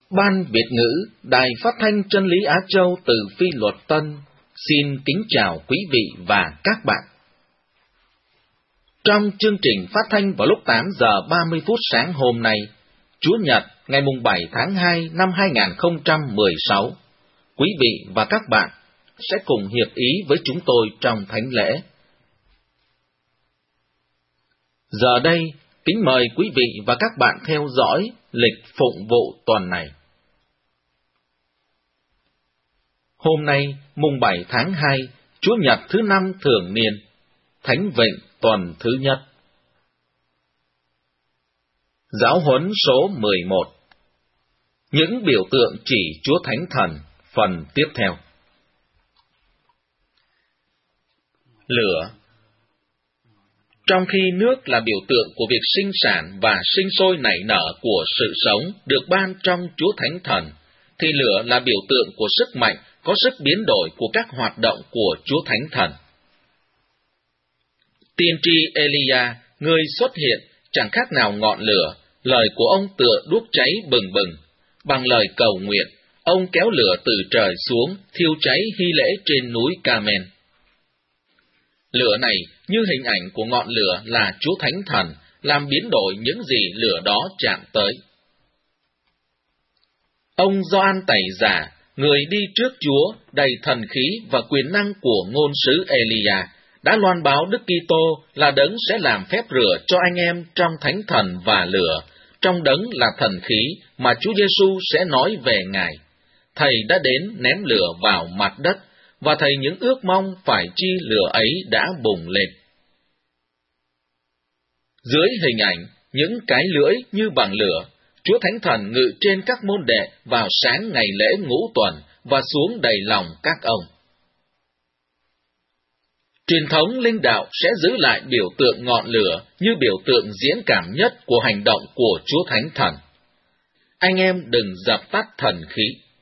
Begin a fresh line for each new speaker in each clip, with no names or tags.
Ban Việt ngữ Đài Phát thanh Chân lý Á Châu từ Phi Luật Tân xin kính chào quý vị và các bạn. Trong chương trình phát thanh vào lúc 8 giờ 30 phút sáng hôm nay, Chúa Nhật ngày 7 tháng 2 năm 2016, quý vị và các bạn sẽ cùng hiệp ý với chúng tôi trong thánh lễ. Giờ đây, kính mời quý vị và các bạn theo dõi lịch phụng vụ tuần này. Hôm nay, mùng 7 tháng 2, Chúa Nhật thứ 5 thường niên, Thánh Vịnh tuần thứ nhất. Giáo huấn số 11. Những biểu tượng chỉ Chúa Thánh Thần, phần tiếp theo. Lửa. Trong khi nước là biểu tượng của việc sinh sản và sinh sôi nảy nở của sự sống được ban trong Chúa Thánh Thần, thì lửa là biểu tượng của sức mạnh, có sức biến đổi của các hoạt động của Chúa Thánh Thần. Tiên tri Elia, người xuất hiện, chẳng khác nào ngọn lửa, lời của ông tựa đuốc cháy bừng bừng. Bằng lời cầu nguyện, ông kéo lửa từ trời xuống, thiêu cháy hy lễ trên núi Carmel. Lửa này, như hình ảnh của ngọn lửa là Chúa Thánh Thần, làm biến đổi những gì lửa đó chạm tới. Ông Gioan Tẩy Giả, người đi trước Chúa, đầy thần khí và quyền năng của ngôn sứ Elia, đã loan báo Đức Kitô là đấng sẽ làm phép rửa cho anh em trong Thánh Thần và lửa, trong đấng là thần khí mà Chúa Giêsu sẽ nói về Ngài. Thầy đã đến ném lửa vào mặt đất, và thầy những ước mong phải chi lửa ấy đã bùng lên. Dưới hình ảnh, những cái lưỡi như bằng lửa, Chúa Thánh Thần ngự trên các môn đệ vào sáng ngày lễ Ngũ Tuần và xuống đầy lòng các ông. Truyền thống linh đạo sẽ giữ lại biểu tượng ngọn lửa như biểu tượng diễn cảm nhất của hành động của Chúa Thánh Thần. Anh em đừng dập tắt thần khí.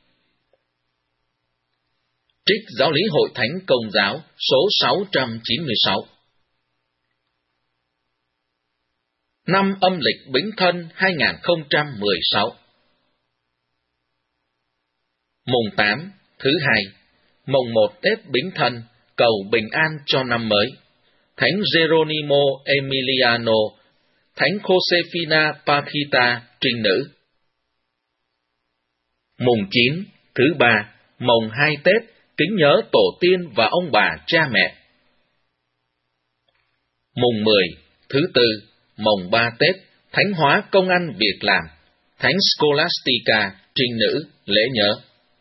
Trích Giáo lý Hội Thánh Công giáo số 696. Năm âm lịch Bính Thân 2016. Mùng 8, thứ hai, mùng 1 Tết Bính Thân, cầu bình an cho năm mới. Thánh Geronimo Emiliano, Thánh Josefina Paquita, trinh nữ. Mùng 9, thứ ba, mùng 2 Tết, kính nhớ tổ tiên và ông bà cha mẹ. Mùng 10, thứ tư, mùng 3 Tết, thánh hóa công ăn việc làm. Thánh Scholastica, trinh nữ, lễ nhớ.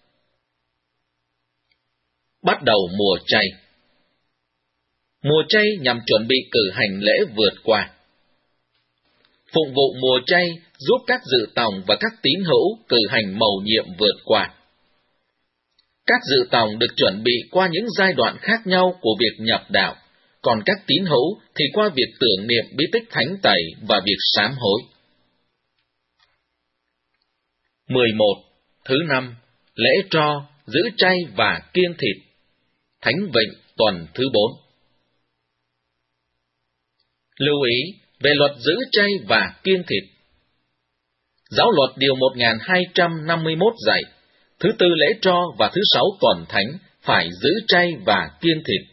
Bắt đầu mùa chay. Mùa chay nhằm chuẩn bị cử hành lễ vượt qua. Phụng vụ mùa chay giúp các dự tòng và các tín hữu cử hành mầu nhiệm vượt qua. Các dự tòng được chuẩn bị qua những giai đoạn khác nhau của việc nhập đạo, còn các tín hữu thì qua việc tưởng niệm bí tích thánh tẩy và việc sám hối. 11. Thứ năm, lễ tro, giữ chay và kiêng thịt. Thánh Vịnh tuần thứ 4. Lưu ý về luật giữ chay và kiêng thịt. Giáo luật điều 1251 dạy, thứ tư lễ tro và thứ 6 tuần thánh phải giữ chay và kiêng thịt.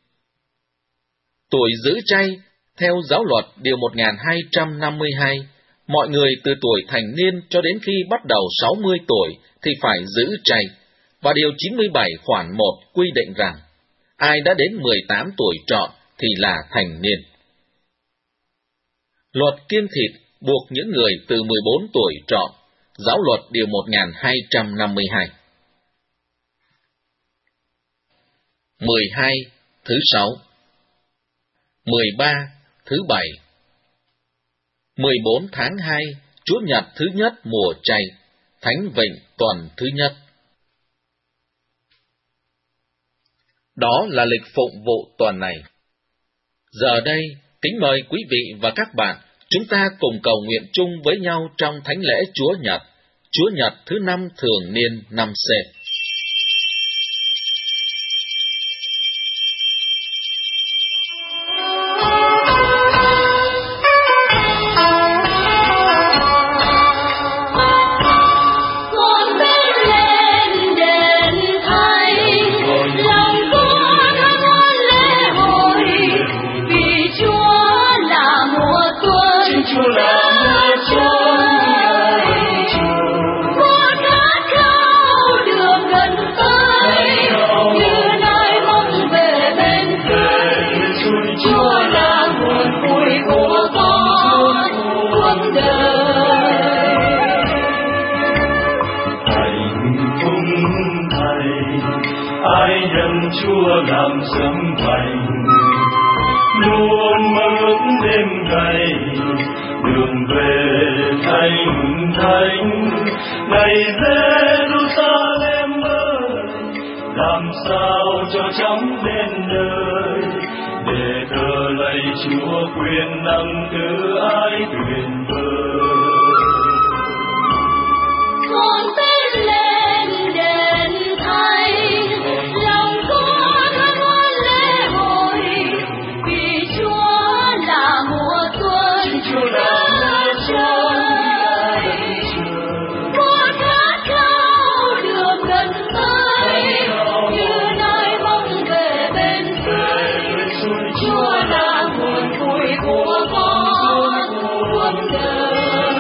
Tuổi giữ chay, theo giáo luật điều 1252, mọi người từ tuổi thành niên cho đến khi bắt đầu 60 tuổi thì phải giữ chay, và điều 97 khoản 1 quy định rằng, ai đã đến 18 tuổi trọn thì là thành niên. Luật kiêng thịt buộc những người từ 14 tuổi trọn, giáo luật điều 1252. 12. Thứ 6. 13. Thứ 7. 14 tháng 2, Chúa Nhật thứ nhất mùa chay, Thánh Vịnh tuần thứ nhất. Đó là lịch phụng vụ tuần này. Giờ đây, kính mời quý vị và các bạn, chúng ta cùng cầu nguyện chung với nhau trong Thánh lễ Chúa Nhật thứ 5 thường niên năm C.
Hãy ai nhận Chúa làm sấm vành, luôn mơ ước đêm ngày đường về thành thánh. Này Jerusalem ơi, làm sao cho chóng đến nơi, để thờ lạy Chúa quyền năng từ ái tuyệt vời.
Con tên lên đền thánh, lòng con luôn lễ hội, vì Chúa là mùa xuân đất trời. Một khát khao được gần tới, như nơi mong về bên suối. Chúa là nguồn vui của con cuộc đời.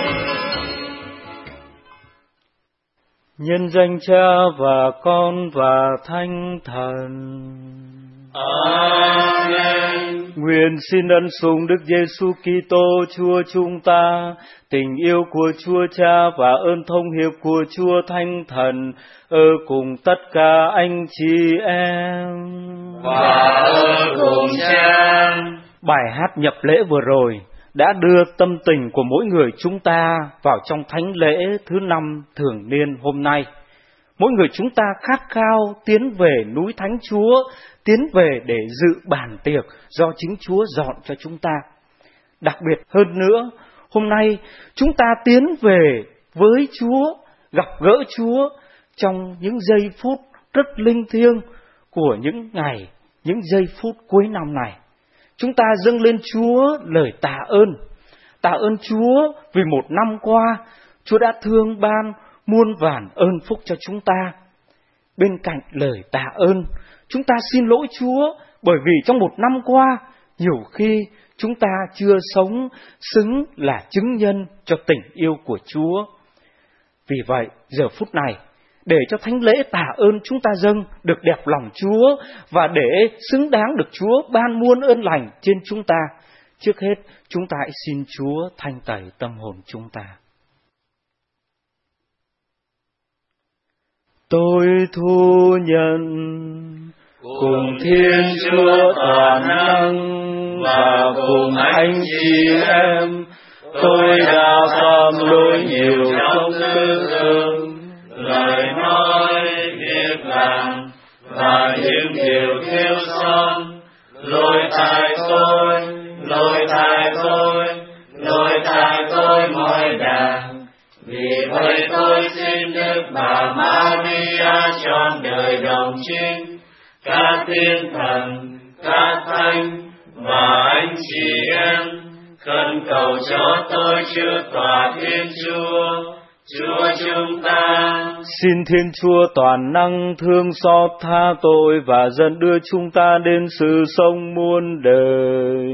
Nhân danh Cha và Con và Thánh Thần.
Amen.
Nguyện xin ân sủng Đức Giêsu Kitô Chúa chúng ta, tình yêu của Chúa Cha và ơn thông hiệp của Chúa Thánh Thần ở cùng tất cả anh chị em.
Và ở cùng Cha.
Bài hát nhập lễ vừa rồi đã đưa tâm tình của mỗi người chúng ta vào trong thánh lễ thứ 5 thường niên hôm nay. Mỗi người chúng ta khát khao tiến về núi Thánh Chúa, tiến về để dự bàn tiệc do chính Chúa dọn cho chúng ta. Đặc biệt hơn nữa, hôm nay chúng ta tiến về với Chúa, gặp gỡ Chúa trong những giây phút rất linh thiêng của những ngày, những giây phút cuối năm này. Chúng ta dâng lên Chúa lời tạ ơn Chúa vì một năm qua Chúa đã thương ban muôn vàn ơn phúc cho chúng ta. Bên cạnh lời tạ ơn, chúng ta xin lỗi Chúa bởi vì trong một năm qua nhiều khi chúng ta chưa sống xứng là chứng nhân cho tình yêu của Chúa. Vì vậy, giờ phút này, để cho thánh lễ tạ ơn chúng ta dâng được đẹp lòng Chúa và để xứng đáng được Chúa ban muôn ơn lành trên chúng ta, trước hết chúng ta hãy xin Chúa thanh tẩy tâm hồn chúng ta. Tôi thu nhận cùng Thiên Chúa toàn năng và cùng anh chị em, tôi đã phạm lỗi nhiều trong tư tưởng, lời nói, việc làm và những điều thiếu sót. Lỗi tại tôi mọi đàng. Vì vậy tôi xin Đức Bà Maria trọn đời đồng trinh, các thiên thần, các thánh và anh chị em khẩn cầu cho tôi trước tòa Thiên Chúa, Chúa chúng ta. Xin Thiên Chúa toàn năng thương xót tha tội và dẫn đưa chúng ta đến sự sống muôn đời.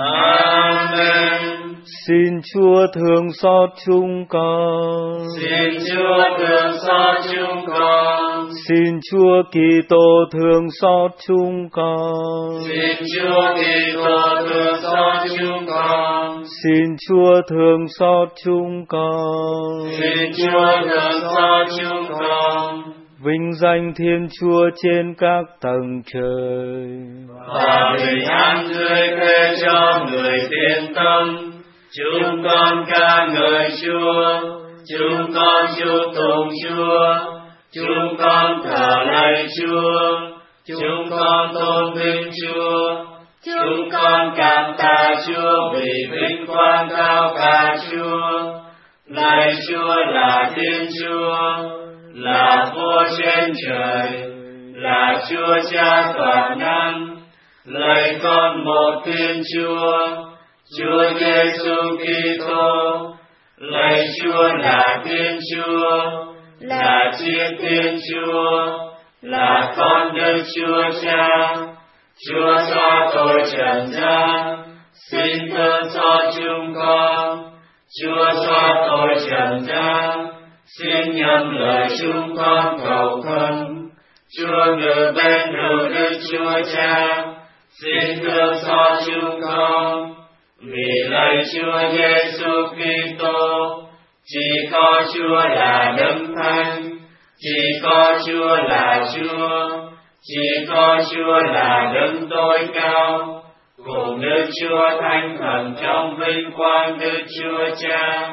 Amen.
Xin Chúa thương xót chúng con.
Xin Chúa thương xót chúng con.
Xin Chúa Kitô thương xót chúng con.
Xin Chúa Kitô thương xót chúng con.
Xin Chúa thương xót chúng con.
Xin Chúa thương xót chúng con.
Vinh danh Thiên Chúa trên các tầng trời.
Và bình an tươi kê cho người thiện tâm. Chúng con ca ngợi Chúa, chúng con chúc tụng Chúa, chúng con thờ lạy Chúa, chúng con tôn vinh Chúa, chúng con cảm tạ Chúa vì vinh quang cao cả Chúa. Lạy Chúa là Thiên Chúa, là Vua trên trời, là Chúa Cha toàn năng. Lạy con một Thiên Chúa, Chúa Giêsu Kitô. Lạy Chúa là Thiên Chúa, là Chiên Thiên Chúa, là con Đức Chúa Cha. Chúa xóa tội trần gian, xin thương xót chúng con. Chúa xóa tội trần gian, xin nhậm lời chúng con cầu khẩn. Chúa ngự bên hữu Đức Chúa Cha, xin thương xót chúng con. Vì lạy Chúa Giêsu Kitô, chỉ có Chúa là Đấng Thánh, Chỉ có Chúa là Chúa, chỉ có Chúa là đấng tối cao, cùng Đức Chúa Thánh Thần trong vinh quang Đức Chúa Cha.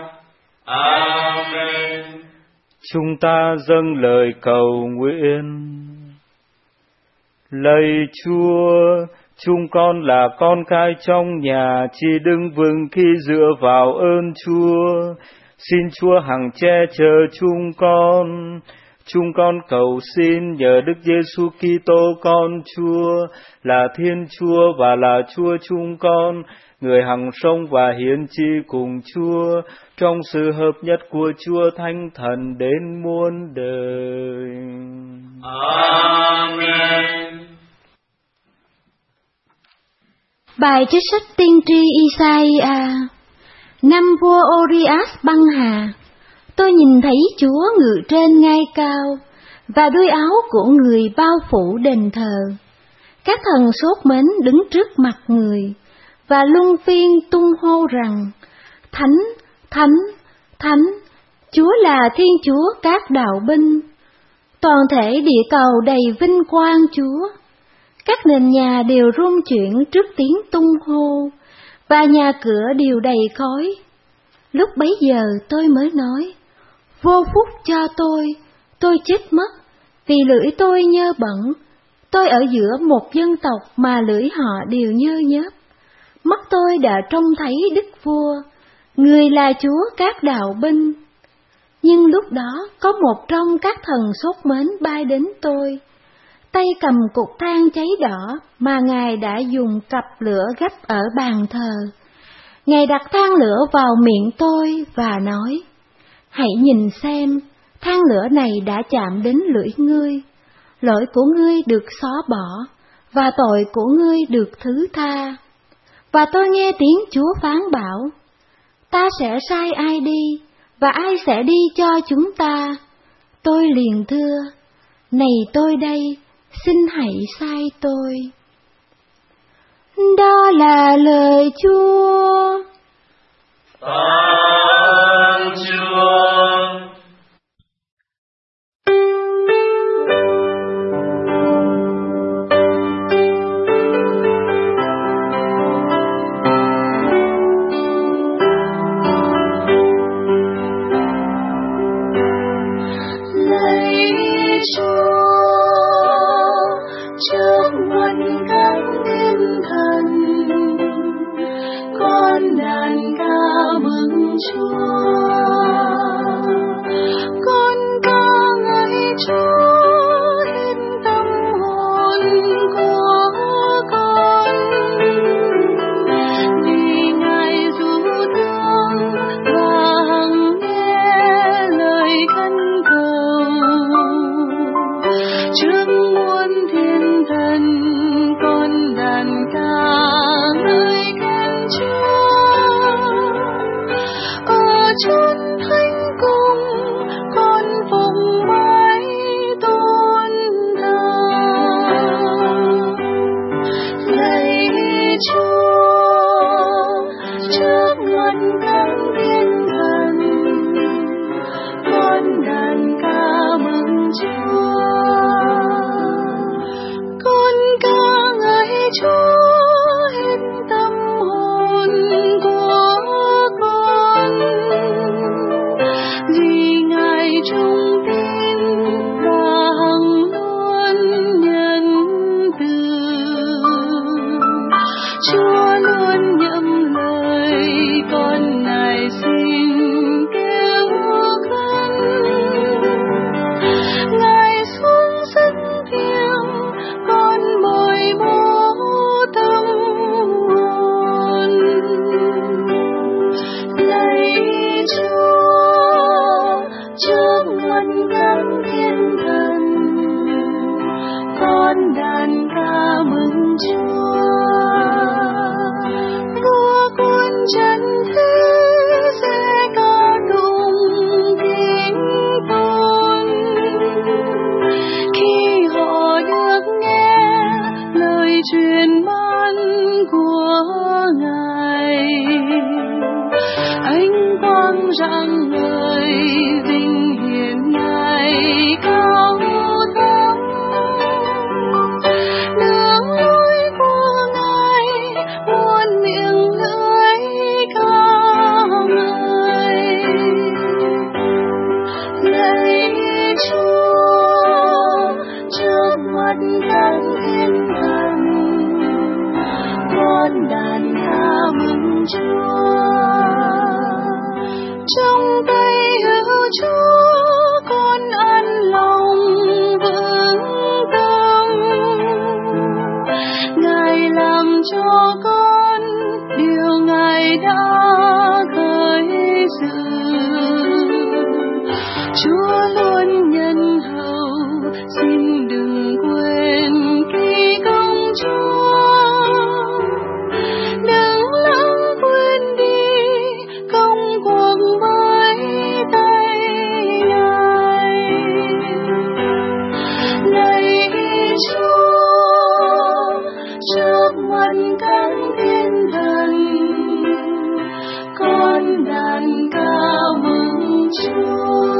Amen.
Chúng ta dâng lời cầu nguyện. Lạy Chúa, chúng con là con cái trong nhà, chỉ đứng vững khi dựa vào ơn Chúa. Xin Chúa hằng che chở chúng con. Chúng con cầu xin nhờ Đức Giêsu Kitô con Chúa, là Thiên Chúa và là Chúa chúng con, người hằng sống và hiến chi cùng Chúa, trong sự hợp nhất của Chúa Thánh Thần đến muôn đời.
Amen.
Bài trích sách tiên tri Isaiah. Năm vua Urias băng hà, tôi nhìn thấy Chúa ngự trên ngai cao, và đuôi áo của người bao phủ đền thờ. Các thần sốt mến đứng trước mặt người, và luân phiên tung hô rằng: Thánh, Thánh, Thánh, Chúa là Thiên Chúa các đạo binh. Toàn thể địa cầu đầy vinh quang Chúa. Các nền nhà đều rung chuyển trước tiếng tung hô, và nhà cửa đều đầy khói. Lúc bấy giờ tôi mới nói: Vô phúc cho tôi chết mất, vì lưỡi tôi nhơ bẩn. Tôi ở giữa một dân tộc mà lưỡi họ đều nhơ nhớp. Mắt tôi đã trông thấy Đức Vua, người là Chúa các đạo binh. Nhưng lúc đó có một trong các thần sốt mến bay đến tôi, tay cầm cục than cháy đỏ mà Ngài đã dùng cặp lửa gấp ở bàn thờ. Ngài đặt than lửa vào miệng tôi và nói: Hãy nhìn xem, than lửa này đã chạm đến lưỡi ngươi. Lỗi của ngươi được xóa bỏ, và tội của ngươi được thứ tha. Và tôi nghe tiếng Chúa phán bảo: Ta sẽ sai ai đi, và ai sẽ đi cho chúng ta? Tôi liền thưa: Này tôi đây, xin hãy sai tôi. Đó là lời Chúa.
Tạ ơn Chúa.
Trước muôn các thiên thần, con đàn ca mừng Chúa. Chúa. Trong tay hữu Chúa con an lòng vững tâm. Ngài làm cho con điều Ngài đã khởi dự. Chúa luôn nhân hậu, xin đừng quên kỳ công Chúa. Đừng lãng quên đi công cuộc mới tay Ngài. Lạy Chúa, trước mặt các thiên thần, con đàn ca mừng Chúa.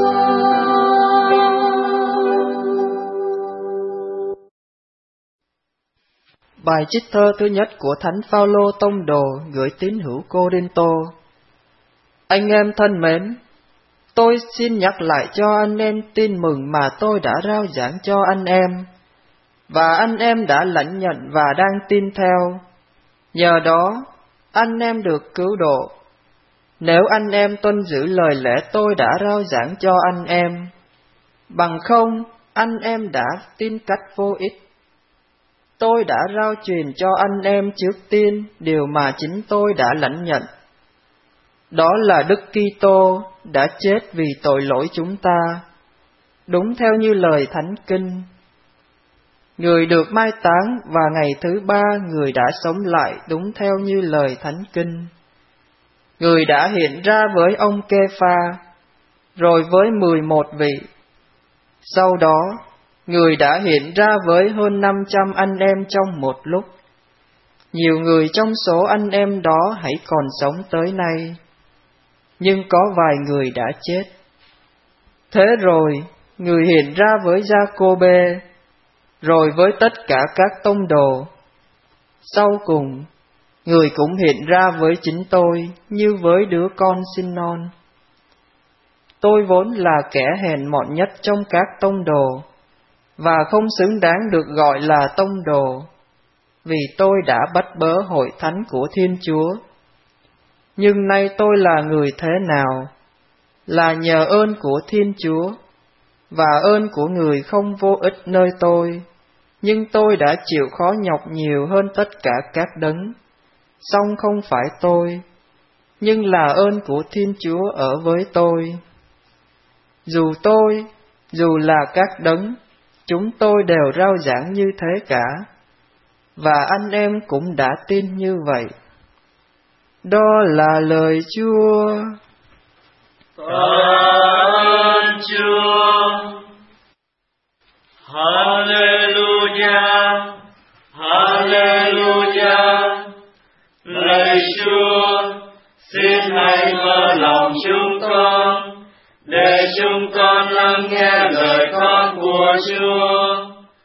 Bài trích thơ thứ nhất của Thánh Phaolô tông đồ gửi tín hữu Cô-rinh-tô. Anh em thân mến, tôi xin nhắc lại cho anh em tin mừng mà tôi đã rao giảng cho anh em, và anh em đã lãnh nhận và đang tin theo. Nhờ đó, anh em được cứu độ. Nếu anh em tuân giữ lời lẽ tôi đã rao giảng cho anh em, bằng không, anh em đã tin cách vô ích. Tôi đã rao truyền cho anh em trước tiên điều mà chính tôi đã lãnh nhận. Đó là Đức Kitô đã chết vì tội lỗi chúng ta, đúng theo như lời Thánh Kinh. Người được mai táng và ngày thứ ba người đã sống lại đúng theo như lời Thánh Kinh. Người đã hiện ra với ông Kê-pha, rồi với 11 vị. Sau đó, người đã hiện ra với hơn 500 anh em trong một lúc. Nhiều người trong số anh em đó hãy còn sống tới nay, nhưng có vài người đã chết. Thế rồi, người hiện ra với Gia-cô-bê, rồi với tất cả các tông đồ. Sau cùng, người cũng hiện ra với chính tôi như với đứa con sinh non. Tôi vốn là kẻ hèn mọn nhất trong các tông đồ, và không xứng đáng được gọi là tông đồ, vì tôi đã bắt bớ hội thánh của Thiên Chúa. Nhưng nay tôi là người thế nào? Là nhờ ơn của Thiên Chúa, và ơn của người không vô ích nơi tôi, nhưng tôi đã chịu khó nhọc nhiều hơn tất cả các đấng. Song không phải tôi, nhưng là ơn của Thiên Chúa ở với tôi. Dù là các đấng, chúng tôi đều rao giảng như thế cả, và anh em cũng đã tin như vậy. Đó là lời Chúa.
Tạ ơn Chúa. Hallelujah, Hallelujah. Lạy Chúa, xin hãy mở lòng chúng con, để chúng con lắng nghe lời con của Chúa.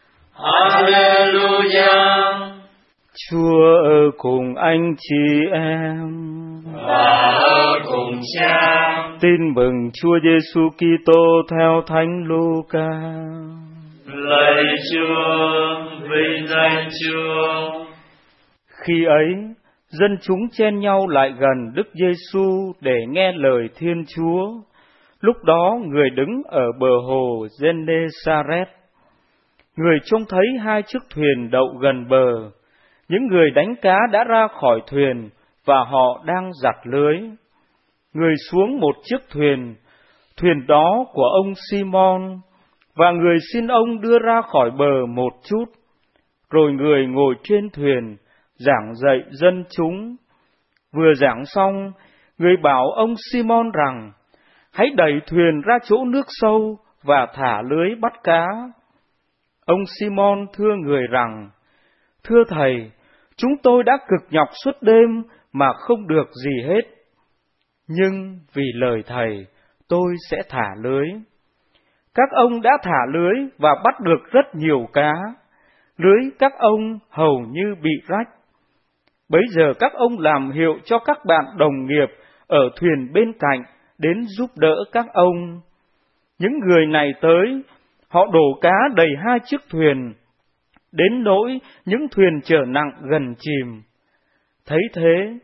Hallelujah.
Chúa ở cùng anh chị em
và ở cùng Cha.
Tin mừng Chúa Giêsu Kitô theo Thánh Luca.
Lạy Chúa, vinh danh Chúa.
Khi ấy, dân chúng chen nhau lại gần Đức Giêsu để nghe lời Thiên Chúa. Lúc đó người đứng ở bờ hồ Genesaret. Người trông thấy hai chiếc thuyền đậu gần bờ. Những người đánh cá đã ra khỏi thuyền và họ đang giặt lưới. Người xuống một chiếc thuyền, thuyền đó của ông Simon, và người xin ông đưa ra khỏi bờ một chút. Rồi người ngồi trên thuyền, giảng dạy dân chúng. Vừa giảng xong, người bảo ông Simon rằng, hãy đẩy thuyền ra chỗ nước sâu và thả lưới bắt cá. Ông Simon thưa người rằng, thưa thầy, chúng tôi đã cực nhọc suốt đêm mà không được gì hết. Nhưng vì lời thầy, tôi sẽ thả lưới. Các ông đã thả lưới và bắt được rất nhiều cá. Lưới các ông hầu như bị rách. Bấy giờ các ông làm hiệu cho các bạn đồng nghiệp ở thuyền bên cạnh đến giúp đỡ các ông. Những người này tới, họ đổ cá đầy hai chiếc thuyền, đến nỗi những thuyền chở nặng gần chìm. Thấy thế,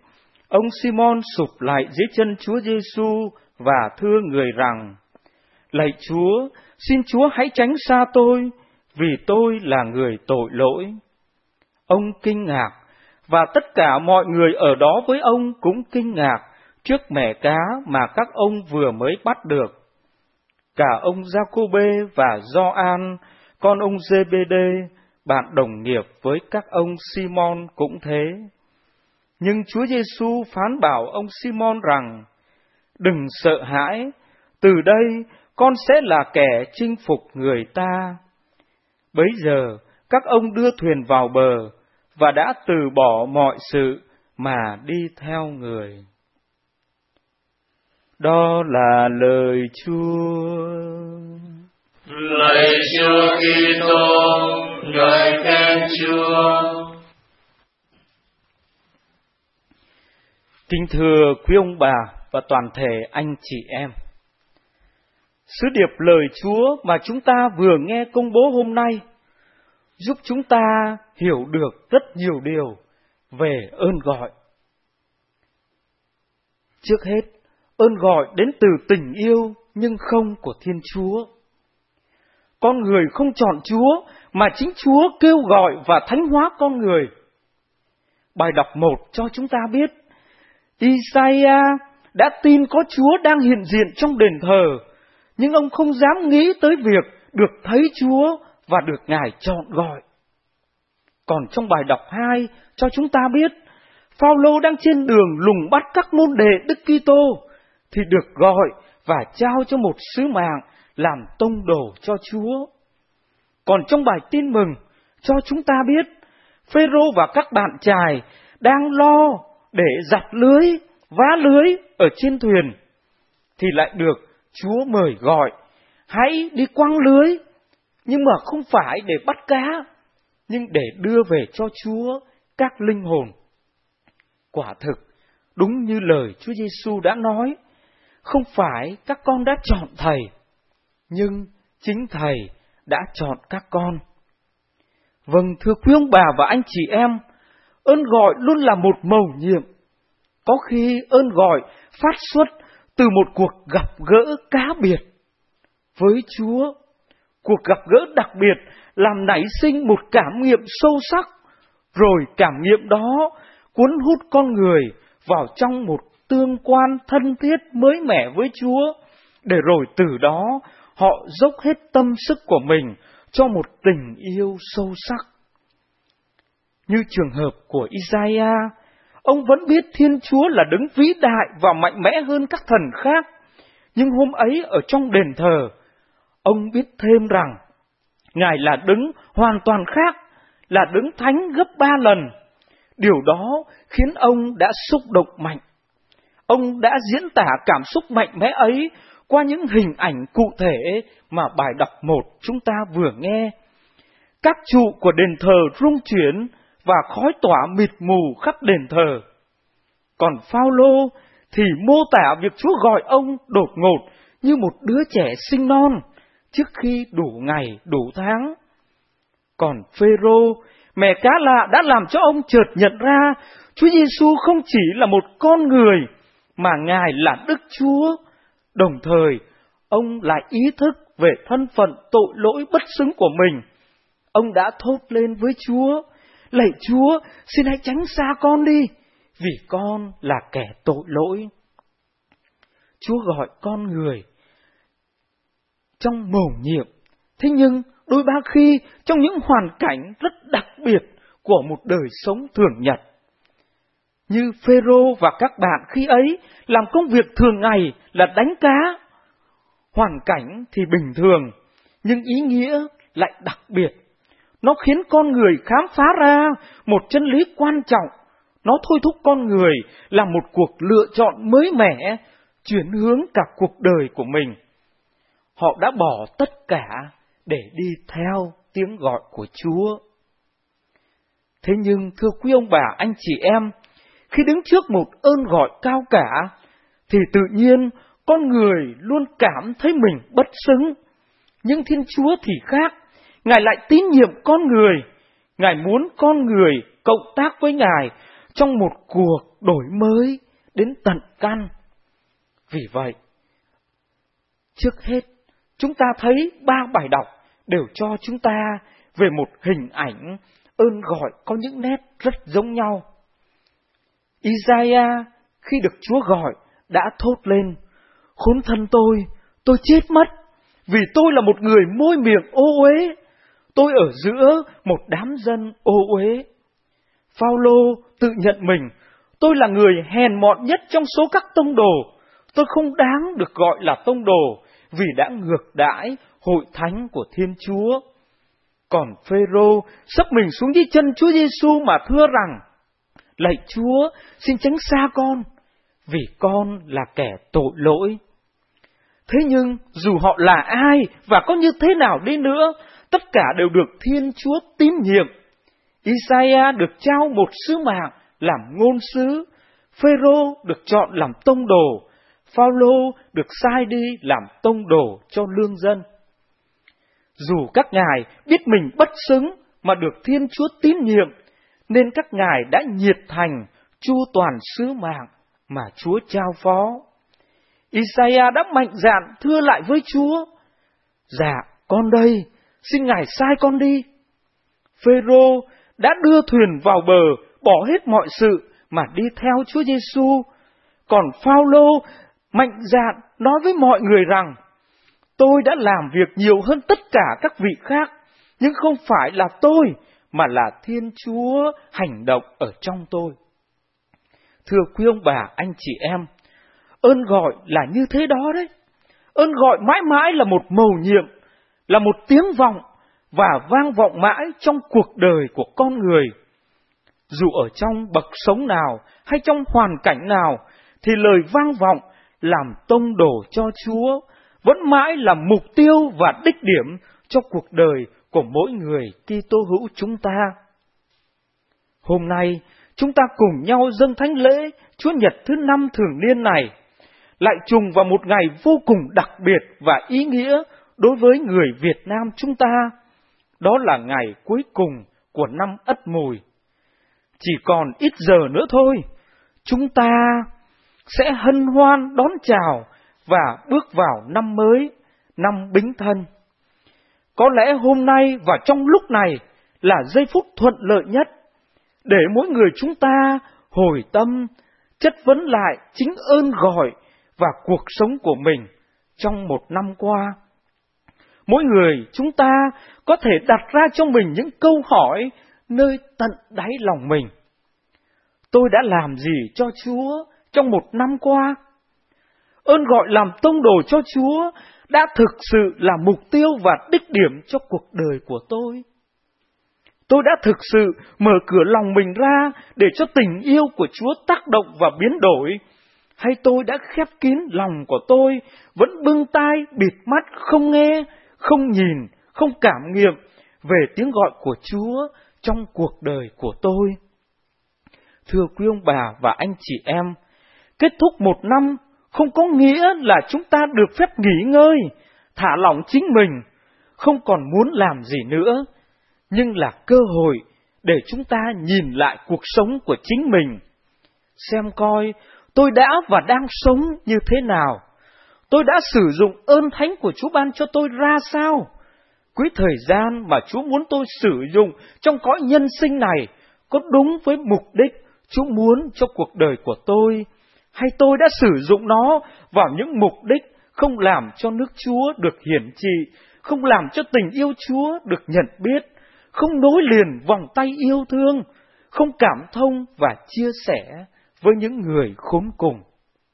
Ông Simon sụp lại dưới chân Chúa Giêsu và thưa người rằng: Lạy Chúa, xin Chúa hãy tránh xa tôi, vì tôi là người tội lỗi. Ông kinh ngạc, và tất cả mọi người ở đó với ông cũng kinh ngạc trước mẻ cá mà các ông vừa mới bắt được. Cả ông Giacôbê và Gioan, con ông Giê-bê-đê, bạn đồng nghiệp với các ông Simon cũng thế. Nhưng Chúa Giêsu phán bảo ông Simon rằng: Đừng sợ hãi, từ đây con sẽ là kẻ chinh phục người ta. Bấy giờ các ông đưa thuyền vào bờ và đã từ bỏ mọi sự mà đi theo người. Đó là lời Chúa.
Lạy Chúa Kitô, ngợi khen Chúa.
Kính thưa quý ông bà và toàn thể anh chị em, sứ điệp lời Chúa mà chúng ta vừa nghe công bố hôm nay giúp chúng ta hiểu được rất nhiều điều về ơn gọi. Trước hết, ơn gọi đến từ tình yêu nhưng không của Thiên Chúa. Con người không chọn Chúa, mà chính Chúa kêu gọi và thánh hóa con người. Bài đọc 1 cho chúng ta biết, Isaiah đã tin có Chúa đang hiện diện trong đền thờ, nhưng ông không dám nghĩ tới việc được thấy Chúa và được Ngài chọn gọi. Còn trong bài đọc 2 cho chúng ta biết, Phao-lô đang trên đường lùng bắt các môn đệ Đức Kitô thì được gọi và trao cho một sứ mạng làm tông đồ cho Chúa. Còn trong bài tin mừng cho chúng ta biết, Phêrô và các bạn chài đang lo để giặt lưới, vá lưới ở trên thuyền, thì lại được Chúa mời gọi, hãy đi quăng lưới, nhưng mà không phải để bắt cá, nhưng để đưa về cho Chúa các linh hồn. Quả thực, đúng như lời Chúa Giêsu đã nói, không phải các con đã chọn Thầy, nhưng chính Thầy đã chọn các con. Vâng, thưa quý ông bà và anh chị em, ơn gọi luôn là một mầu nhiệm. Có khi ơn gọi phát xuất từ một cuộc gặp gỡ cá biệt với Chúa. Cuộc gặp gỡ đặc biệt làm nảy sinh một cảm nghiệm sâu sắc, rồi cảm nghiệm đó cuốn hút con người vào trong một tương quan thân thiết mới mẻ với Chúa, để rồi từ đó họ dốc hết tâm sức của mình cho một tình yêu sâu sắc. Như trường hợp của Isaiah, ông vẫn biết Thiên Chúa là đấng vĩ đại và mạnh mẽ hơn các thần khác, nhưng hôm ấy ở trong đền thờ, ông biết thêm rằng Ngài là đấng hoàn toàn khác, là đấng thánh gấp 3 lần. Điều đó khiến ông đã xúc động mạnh. Ông đã diễn tả cảm xúc mạnh mẽ ấy qua những hình ảnh cụ thể mà bài đọc 1 chúng ta vừa nghe. Các trụ của đền thờ rung chuyển và khói tỏa mịt mù khắp đền thờ. Còn Phao-lô thì mô tả việc Chúa gọi ông đột ngột như một đứa trẻ sinh non trước khi đủ ngày đủ tháng. Còn Phêrô, mẹ cá lạ đã làm cho ông chợt nhận ra Chúa Giêsu không chỉ là một con người, mà Ngài là Đức Chúa. Đồng thời, ông lại ý thức về thân phận tội lỗi bất xứng của mình. Ông đã thốt lên với Chúa: Lạy Chúa, xin hãy tránh xa con đi, vì con là kẻ tội lỗi. Chúa gọi con người trong mầu nhiệm, thế nhưng đôi ba khi trong những hoàn cảnh rất đặc biệt của một đời sống thường nhật. Như Phêrô và các bạn khi ấy làm công việc thường ngày là đánh cá. Hoàn cảnh thì bình thường, nhưng ý nghĩa lại đặc biệt. Nó khiến con người khám phá ra một chân lý quan trọng. Nó thôi thúc con người làm một cuộc lựa chọn mới mẻ, chuyển hướng cả cuộc đời của mình. Họ đã bỏ tất cả để đi theo tiếng gọi của Chúa. Thế nhưng thưa quý ông bà, anh chị em, khi đứng trước một ơn gọi cao cả, thì tự nhiên con người luôn cảm thấy mình bất xứng. Nhưng Thiên Chúa thì khác, Ngài lại tín nhiệm con người. Ngài muốn con người cộng tác với Ngài trong một cuộc đổi mới đến tận căn. Vì vậy, trước hết, chúng ta thấy 3 bài đọc đều cho chúng ta về một hình ảnh ơn gọi có những nét rất giống nhau. Isaiah khi được Chúa gọi đã thốt lên: khốn thân tôi chết mất, vì tôi là một người môi miệng ô uế, tôi ở giữa một đám dân ô uế. Phao-lô tự nhận mình: tôi là người hèn mọn nhất trong số các tông đồ, tôi không đáng được gọi là tông đồ, vì đã ngược đãi hội thánh của Thiên Chúa. Còn Phêrô sấp mình xuống dưới chân Chúa Giêsu mà thưa rằng: lạy Chúa, xin tránh xa con, vì con là kẻ tội lỗi. Thế nhưng dù họ là ai và có như thế nào đi nữa, tất cả đều được Thiên Chúa tín nhiệm. Isaiah được trao một sứ mạng làm ngôn sứ, Phêrô được chọn làm tông đồ, Phao-lô được sai đi làm tông đồ cho lương dân. Dù các ngài biết mình bất xứng mà được Thiên Chúa tín nhiệm, nên các ngài đã nhiệt thành chu toàn sứ mạng mà Chúa trao phó. Isaiah đã mạnh dạn thưa lại với Chúa: dạ, con đây, xin Ngài sai con đi. Phêrô đã đưa thuyền vào bờ, bỏ hết mọi sự mà đi theo Chúa Giêsu. Còn Phao-lô mạnh dạn nói với mọi người rằng: tôi đã làm việc nhiều hơn tất cả các vị khác, nhưng không phải là tôi, mà là Thiên Chúa hành động ở trong tôi. Thưa quý ông bà, anh chị em, ơn gọi là như thế đó đấy. Ơn gọi mãi mãi là một mầu nhiệm, là một tiếng vọng và vang vọng mãi trong cuộc đời của con người. Dù ở trong bậc sống nào hay trong hoàn cảnh nào, thì lời vang vọng làm tông đồ cho Chúa vẫn mãi là mục tiêu và đích điểm cho cuộc đời của mỗi người Kitô hữu chúng ta. Hôm nay, chúng ta cùng nhau dâng thánh lễ Chúa Nhật thứ 5 thường niên này, lại trùng vào một ngày vô cùng đặc biệt và ý nghĩa đối với người Việt Nam chúng ta. Đó là ngày cuối cùng của năm Ất Mùi. Chỉ còn ít giờ nữa thôi, chúng ta sẽ hân hoan đón chào và bước vào năm mới, năm Bính Thân. Có lẽ hôm nay và trong lúc này là giây phút thuận lợi nhất để mỗi người chúng ta hồi tâm, chất vấn lại chính ơn gọi và cuộc sống của mình trong một năm qua. Mỗi người chúng ta có thể đặt ra cho mình những câu hỏi nơi tận đáy lòng mình. Tôi đã làm gì cho Chúa trong một năm qua? Ơn gọi làm tông đồ cho Chúa đã thực sự là mục tiêu và đích điểm cho cuộc đời của tôi. Tôi đã thực sự mở cửa lòng mình ra để cho tình yêu của Chúa tác động và biến đổi, hay tôi đã khép kín lòng của tôi, vẫn bưng tai bịt mắt, không nghe, không nhìn, không cảm nghiệm về tiếng gọi của Chúa trong cuộc đời của tôi? Thưa quý ông bà và anh chị em, kết thúc một năm không có nghĩa là chúng ta được phép nghỉ ngơi, thả lỏng chính mình, không còn muốn làm gì nữa, nhưng là cơ hội để chúng ta nhìn lại cuộc sống của chính mình, xem coi tôi đã và đang sống như thế nào, tôi đã sử dụng ơn thánh của Chúa ban cho tôi ra sao, quỹ thời gian mà Chúa muốn tôi sử dụng trong cõi nhân sinh này có đúng với mục đích Chúa muốn cho cuộc đời của tôi, hay tôi đã sử dụng nó vào những mục đích không làm cho nước Chúa được hiển trị, không làm cho tình yêu Chúa được nhận biết, không nối liền vòng tay yêu thương, không cảm thông và chia sẻ với những người khốn cùng.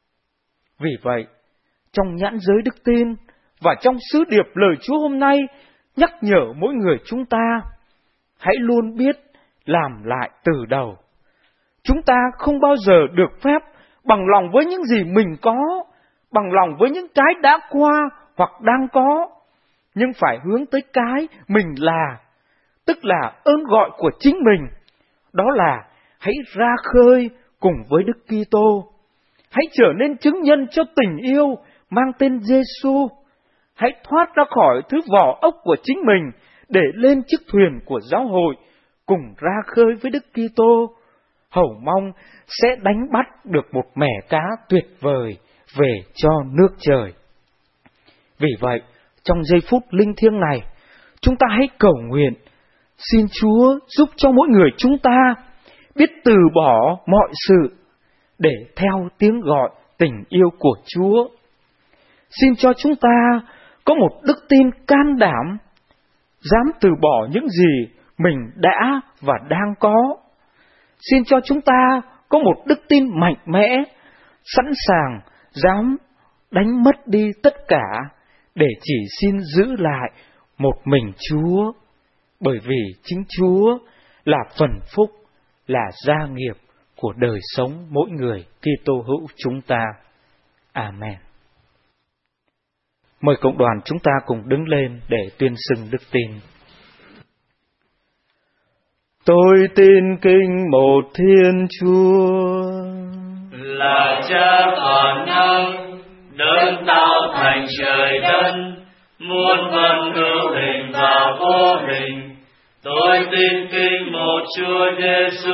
Vì vậy, trong nhãn giới đức tin và trong sứ điệp lời Chúa hôm nay nhắc nhở mỗi người chúng ta, hãy luôn biết làm lại từ đầu. Chúng ta không bao giờ được phép bằng lòng với những gì mình có, bằng lòng với những cái đã qua hoặc đang có, nhưng phải hướng tới cái mình là, tức là ơn gọi của chính mình. Đó là hãy ra khơi cùng với Đức Kitô, hãy trở nên chứng nhân cho tình yêu mang tên Giêsu, hãy thoát ra khỏi thứ vỏ ốc của chính mình để lên chiếc thuyền của giáo hội, cùng ra khơi với Đức Kitô, hầu mong sẽ đánh bắt được một mẻ cá tuyệt vời về cho nước trời. Vì vậy, trong giây phút linh thiêng này, chúng ta hãy cầu nguyện, xin Chúa giúp cho mỗi người chúng ta biết từ bỏ mọi sự để theo tiếng gọi tình yêu của Chúa. Xin cho chúng ta có một đức tin can đảm, dám từ bỏ những gì mình đã và đang có. Xin cho chúng ta có một đức tin mạnh mẽ, sẵn sàng dám đánh mất đi tất cả để chỉ xin giữ lại một mình Chúa, bởi vì chính Chúa là phần phúc, là gia nghiệp của đời sống mỗi người Kitô hữu chúng ta. Amen. Mời cộng đoàn chúng ta cùng đứng lên để tuyên xưng đức tin. Tôi tin kính một Thiên Chúa,
là Cha toàn năng, đấng tạo thành trời đất, muôn vần hữu hình và vô hình. Tôi tin kính một Chúa Giêsu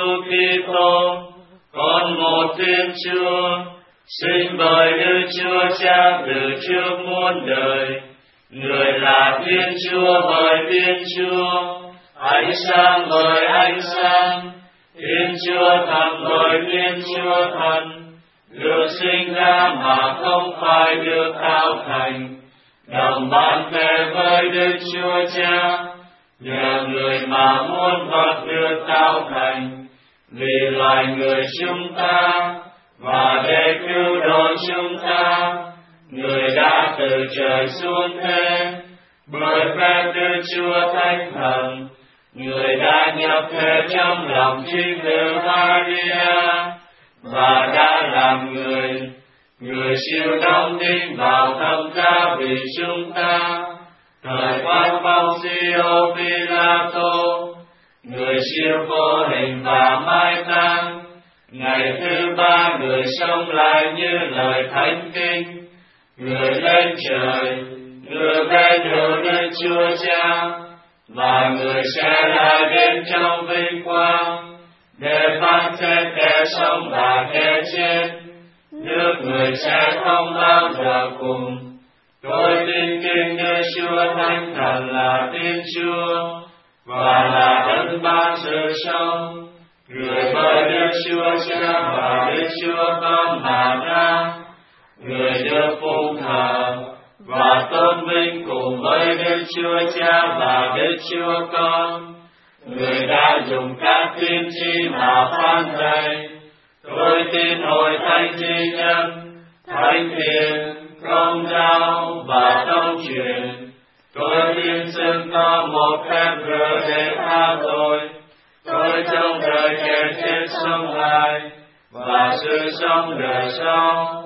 Kitô, con một Thiên Chúa, sinh bởi Đức Chúa Cha từ trước muôn đời. Người là Thiên Chúa bởi Thiên Chúa, ánh sáng bởi ánh sáng, Thiên Chúa Thần bởi Thiên Chúa Thần, được sinh ra mà không phải được tạo thành, đồng ban kề với Đức Chúa Cha. Nhờ người mà muôn vật được tạo thành, vì loài người chúng ta và để cứu độ chúng ta, người đã từ trời xuống thế, bởi phép Đức Chúa Thánh Thần. Người đã nhập thể trong lòng trinh nữ Maria và đã làm người. Người chịu đóng đinh vào thập giá vì chúng ta, thời quan Poncio Pilato. Người chịu vô hình và mai táng, ngày thứ ba người sống lại như lời Thánh Kinh. Người lên trời, người bên hữu Đức Chúa Cha, và người sẽ lại đến trong vinh quang để phán xét kẻ sống và kẻ chết. Nước người sẽ không bao giờ cùng. Tôi tin kính Đức Chúa Thánh Thần là Thiên Chúa và là đấng ban sự sống, người bởi Đức Chúa Cha và Đức Chúa Con mà ra. Người được phụng thờ và tôn vinh cùng với Đức Chúa Cha và Đức Chúa Con. Người đã dùng các tiên tri mà phán dạy. Tôi tin hội thánh duy nhất, thánh thiện, công giáo và tông truyền. Tôi tin xưng có một phép rửa để tha tội. Tôi trong đời kẻ chết sống lại và sự sống đời sau.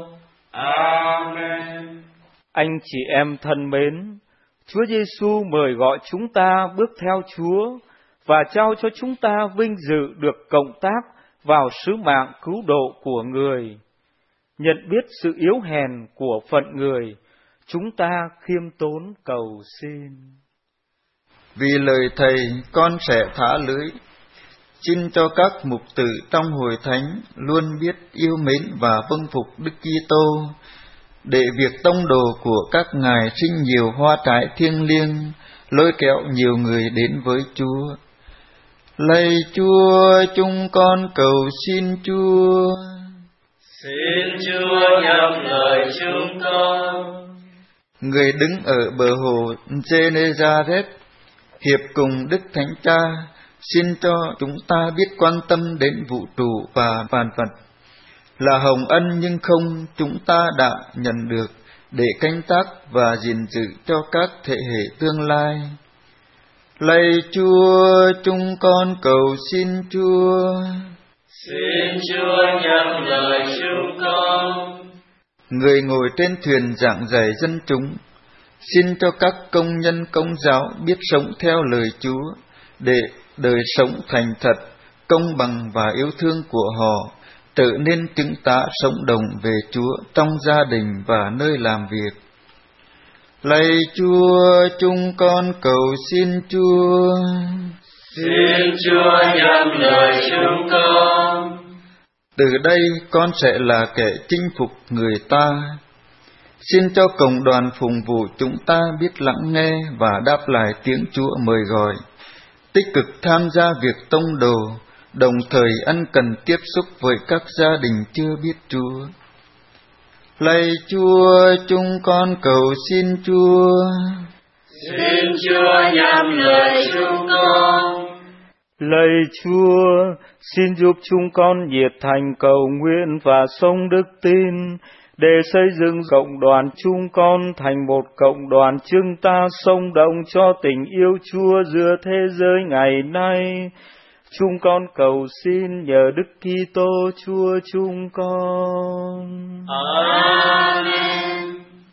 Amen.
Anh chị em thân mến, Chúa Giêsu mời gọi chúng ta bước theo Chúa và trao cho chúng ta vinh dự được cộng tác vào sứ mạng cứu độ của người. Nhận biết sự yếu hèn của phận người, chúng ta khiêm tốn cầu xin.
Vì lời Thầy, con sẽ thả lưới. Xin cho các mục tử trong hội thánh luôn biết yêu mến và vâng phục Đức Kitô, để việc tông đồ của các ngài sinh nhiều hoa trái thiêng liêng, lôi kéo nhiều người đến với Chúa. Lạy Chúa, chúng con cầu xin Chúa.
Xin Chúa nhậm lời chúng con.
Người đứng ở bờ hồ Genezareth, hiệp cùng Đức Thánh Cha, xin cho chúng ta biết quan tâm đến vũ trụ và vạn vật. Là hồng ân nhưng không chúng ta đã nhận được, để canh tác và gìn giữ cho các thế hệ tương lai. Lạy Chúa, chúng con cầu xin Chúa.
Xin Chúa nhậm lời chúng con.
Người ngồi trên thuyền giảng dạy dân chúng, xin cho các công nhân công giáo biết sống theo lời Chúa, để đời sống thành thật, công bằng và yêu thương của họ trở nên chứng tá sống động về Chúa trong gia đình và nơi làm việc. Lạy Chúa, chúng con cầu xin Chúa.
Xin Chúa nhậm lời chúng con.
Từ đây con sẽ là kẻ chinh phục người ta. Xin cho cộng đoàn phụng vụ chúng ta biết lắng nghe và đáp lại tiếng Chúa mời gọi, tích cực tham gia việc tông đồ, đồng thời ân cần tiếp xúc với các gia đình chưa biết Chúa. Lạy Chúa, chúng con cầu xin Chúa.
Xin Chúa nhắm lời chúng con.
Lạy Chúa, xin giúp chúng con nhiệt thành cầu nguyện và sống đức tin, để xây dựng cộng đoàn chúng con thành một cộng đoàn chứng ta sống động cho tình yêu Chúa giữa thế giới ngày nay. Chúng con cầu xin nhờ Đức Kitô Chúa chúng con.
Amen.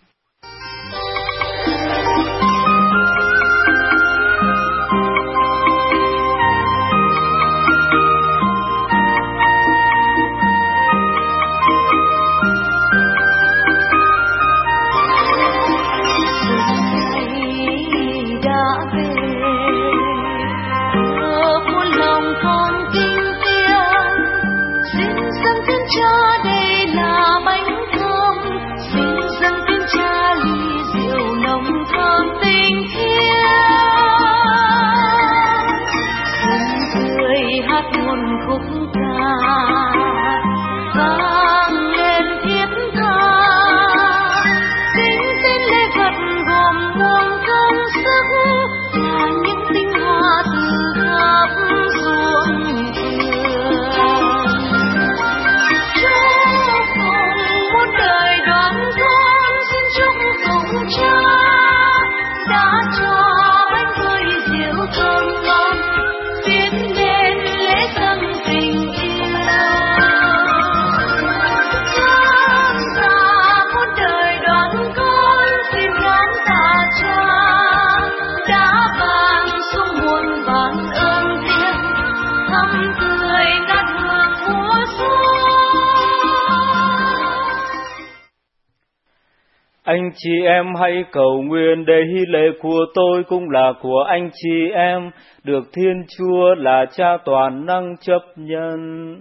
Anh chị em hãy cầu nguyện để hy lễ của tôi cũng là của anh chị em, được Thiên Chúa là Cha toàn năng chấp nhận.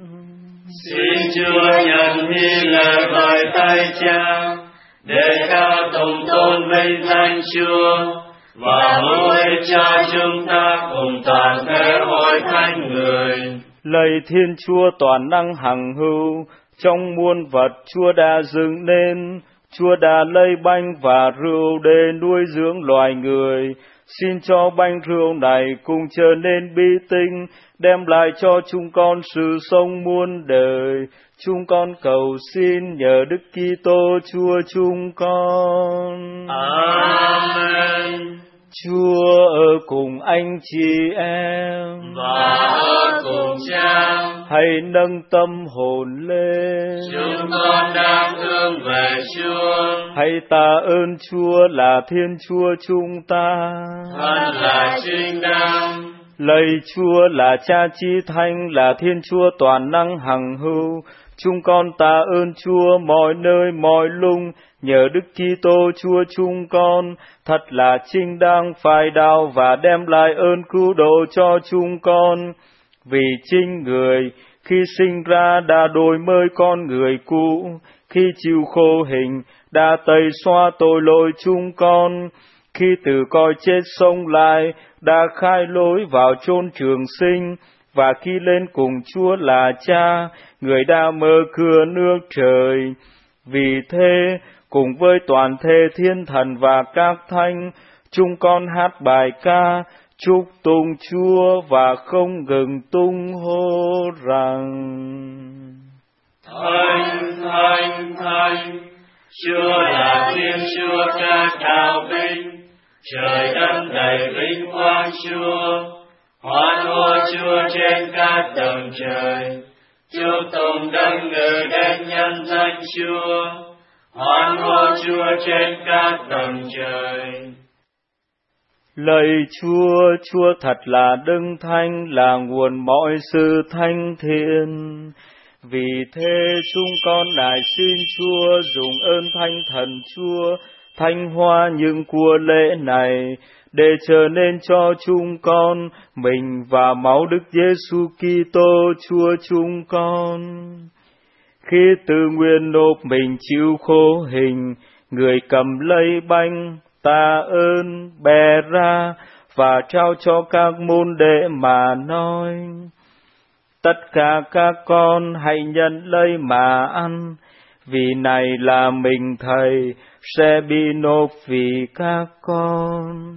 Xin Chúa nhận hy lễ bởi tay Cha, để ca tụng tôn vinh danh Chúa, và hối cho chúng ta cùng toàn thể hội thánh người.
Lạy Thiên Chúa toàn năng hằng hữu, trong muôn vật Chúa đã dựng nên, Chúa đã lấy bánh và rượu để nuôi dưỡng loài người. Xin cho bánh rượu này cùng trở nên bí tinh, đem lại cho chúng con sự sống muôn đời. Chúng con cầu xin nhờ Đức Kitô Chúa chúng con.
Amen.
Chúa ở cùng anh chị em
và ở cùng Cha.
Hãy nâng tâm hồn lên.
Chúng con đang hướng về Chúa.
Hãy tạ ơn Chúa là Thiên Chúa chúng ta.
Thật là chính đáng.
Lạy Chúa là Cha Chí Thánh, là Thiên Chúa toàn năng hằng hữu. Chúng con tạ ơn Chúa mọi nơi mọi lúc, nhờ Đức Kitô Chúa chúng con, thật là chính đáng phải đạo và đem lại ơn cứu độ cho chúng con. Vì chính người, khi sinh ra đã đổi mới con người cũ, khi chịu khổ hình, đã tẩy xóa tội lỗi chúng con, khi từ cõi chết sống lại, đã khai lối vào chốn trường sinh, và khi lên cùng Chúa là Cha, người đã mở cửa nước trời. Vì thế, cùng với toàn thể thiên thần và các thánh, chúng con hát bài ca, chúc tụng Chúa và không ngừng tung hô rằng:
Thánh, Thánh, Thánh, Chúa là Thiên Chúa ca cao vinh, trời đất đầy vinh quang Chúa. Hoan hô Chúa trên các tầng trời, chúc tụng đấng ngự đến nhân danh Chúa. Hoan hô Chúa trên các tầng trời.
Lạy Chúa, Chúa thật là đấng thánh, là nguồn mọi sự thánh thiện. Vì thế chúng con nài xin Chúa dùng ơn Thánh Thần Chúa thánh hóa những của lễ này, để trở nên cho chúng con mình và máu Đức Giêsu Kitô Chúa chúng con. Khi tự nguyện nộp mình chịu khổ hình, người cầm lấy bánh tạ ơn bè ra và trao cho các môn đệ mà nói: tất cả các con hãy nhận lấy mà ăn, vì này là mình Thầy sẽ bị nộp vì các con.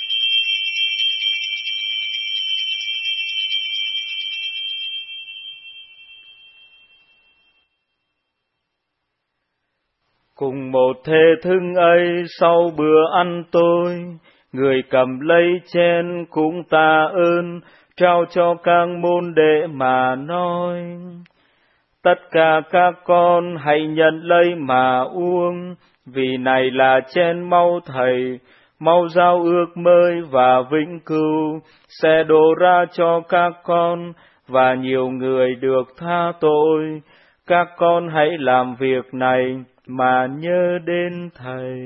Cùng một thế thức ấy, sau bữa ăn tối, người cầm lấy chén cũng tạ ơn, trao cho các môn đệ mà nói: tất cả các con hãy nhận lấy mà uống, vì này là chén máu Thầy, máu giao ước mới và vĩnh cửu, sẽ đổ ra cho các con và nhiều người được tha tội. Các con hãy làm việc này mà nhớ đến Thầy.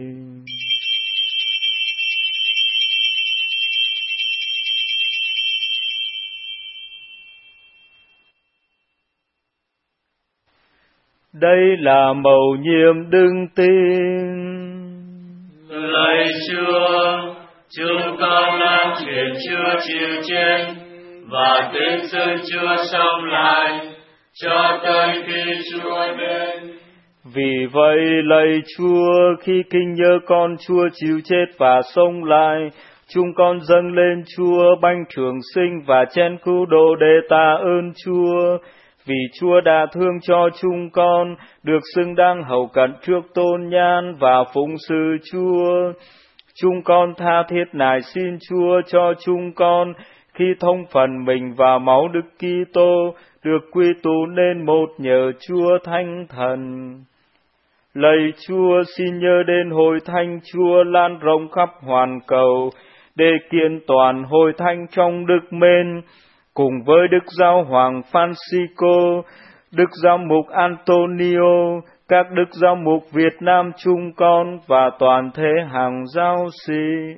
Đây là mầu nhiệm đức tin.
Lạy Chúa, chúng con làm chuyện Chúa chịu chết và tin xưng Chúa sống lại cho tới khi Chúa đến.
Vì vậy, lạy Chúa, khi kinh nhớ con Chúa chịu chết và sống lại, chúng con dâng lên Chúa bánh trường sinh và chén cứu độ để tạ ơn Chúa. Vì Chúa đã thương cho chúng con, được xứng đáng hầu cận trước tôn nhan và phụng sự Chúa. Chúng con tha thiết nài xin Chúa cho chúng con, khi thông phần mình và máu Đức Kitô, được quy tụ nên một nhờ Chúa Thánh Thần. Lạy Chúa, xin nhớ đến hội thánh Chúa lan rộng khắp hoàn cầu, để kiện toàn hội thánh trong đức mến, cùng với Đức Giáo Hoàng Francisco, Đức Giáo mục Antonio, các Đức Giáo mục Việt Nam chúng con và toàn thể hàng giáo sĩ.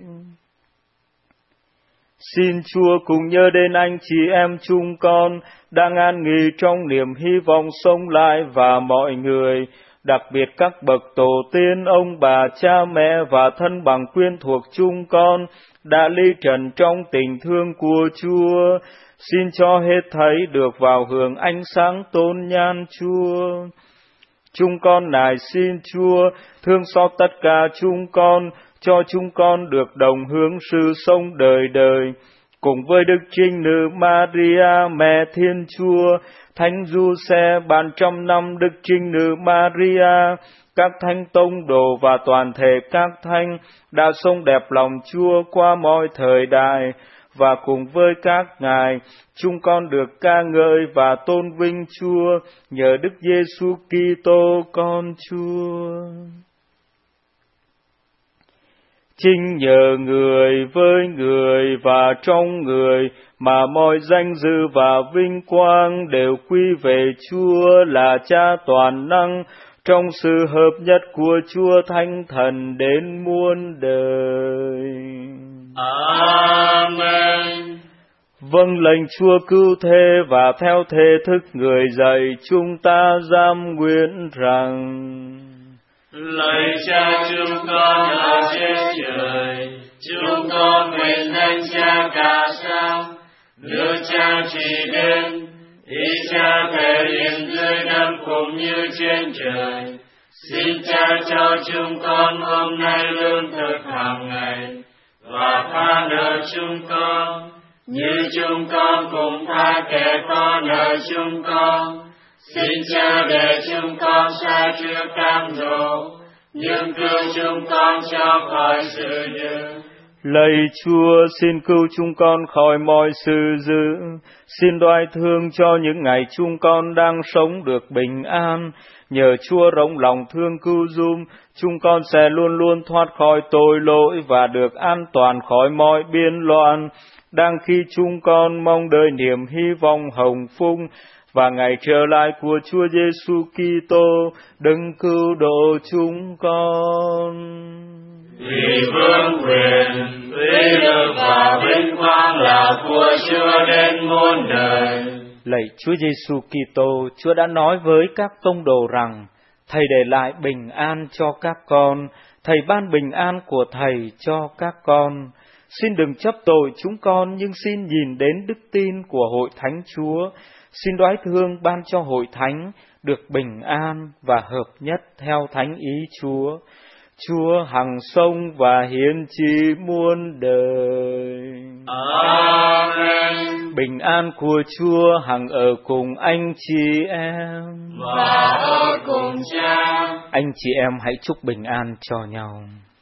Xin Chúa cùng nhớ đến anh chị em chúng con đang an nghỉ trong niềm hy vọng sống lại, và mọi người, đặc biệt các bậc tổ tiên, ông bà, cha mẹ và thân bằng quyến thuộc chúng con đã ly trần trong tình thương của Chúa. Xin cho hết thảy được vào hưởng ánh sáng tôn nhan Chúa. Chúng con nài xin Chúa thương xót tất cả chúng con, cho chúng con được đồng hướng sự sống đời đời, cùng với Đức Trinh Nữ Maria, Mẹ Thiên Chúa, Thánh Giuse, ban trăm năm Đức Trinh Nữ Maria, các thánh tông đồ và toàn thể các thánh đã sống đẹp lòng Chúa qua mọi thời đại, và cùng với các ngài, chúng con được ca ngợi và tôn vinh Chúa nhờ Đức Giêsu Kitô con Chúa. Chính nhờ người với người và trong người mà mọi danh dự và vinh quang đều quy về Chúa là Cha toàn năng, trong sự hợp nhất của Chúa Thánh Thần đến muôn đời.
Amen.
Vâng lệnh Chúa cứu thế, và theo thể thức người dạy, chúng ta giam nguyện rằng:
Lạy Cha chúng con ở trên trời, chúng con nguyện danh Cha cả sáng, nước Cha trị đến, ý Cha thể hiện dưới đất cũng như trên trời. Xin Cha cho chúng con hôm nay lương thực hàng ngày, và tha nợ chúng con, như chúng con cũng tha kẻ có nợ chúng con. Xin Cha để chúng con sai trước cam dỗ, nhưng cứu chúng con cho khỏi sự dữ.
Lạy Chúa, xin cứu chúng con khỏi mọi sự dữ. Xin đoái thương cho những ngày chúng con đang sống được bình an. Nhờ Chúa rộng lòng thương cứu giùm, chúng con sẽ luôn luôn thoát khỏi tội lỗi và được an toàn khỏi mọi biên loạn. Đang khi chúng con mong đợi niềm hy vọng hồng phúc và ngày trở lại của Chúa Giêsu Kitô, đấng cứu độ chúng con.
Vì vương quyền, uy lực và vinh quang là của Chúa đến muôn đời.
Lạy Chúa Giêsu Kitô, Chúa đã nói với các tông đồ rằng Thầy để lại bình an cho các con, Thầy ban bình an của Thầy cho các con. Xin đừng chấp tội chúng con, nhưng xin nhìn đến đức tin của Hội Thánh Chúa. Xin đoái thương ban cho Hội Thánh được bình an và hợp nhất theo thánh ý Chúa. Chúa hằng sống và hiền trị muôn đời.
Amen.
Bình an của Chúa hằng ở cùng anh chị em
và ở cùng Cha.
Anh chị em hãy chúc bình an cho nhau.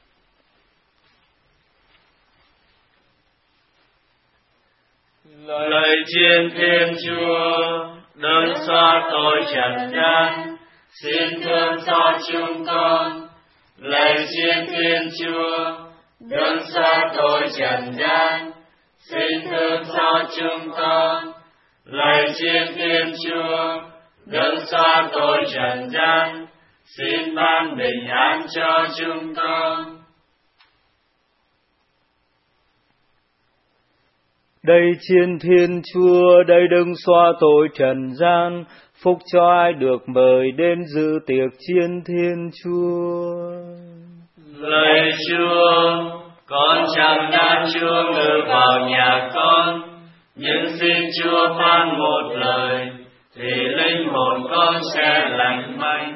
Lời chiên Thiên Chúa đấng xóa tội trần gian, xin thương xót chúng con. Lời chiên Thiên Chúa đấng xóa tội trần gian, xin thương xót chúng con. Lời chiên Thiên Chúa đấng xóa tội trần gian, xin ban bình an cho chúng con.
Đây chiên Thiên Chúa, đây đấng xóa tội trần gian, phúc cho ai được mời đến dự tiệc chiên Thiên Chúa.
Lạy Chúa, con chẳng đã Chúa ngự vào nhà con, nhưng xin Chúa phán một lời, thì linh hồn con sẽ lành mạnh.